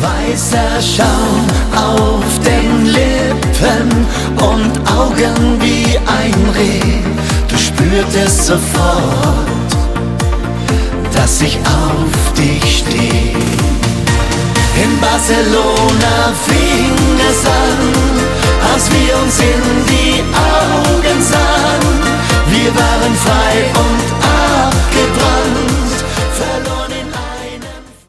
Weißer Schaum auf den Lippen und Augen wie ein Reh. Du spürtest sofort, dass ich auf dich steh. In Barcelona fing es an, als wir uns in die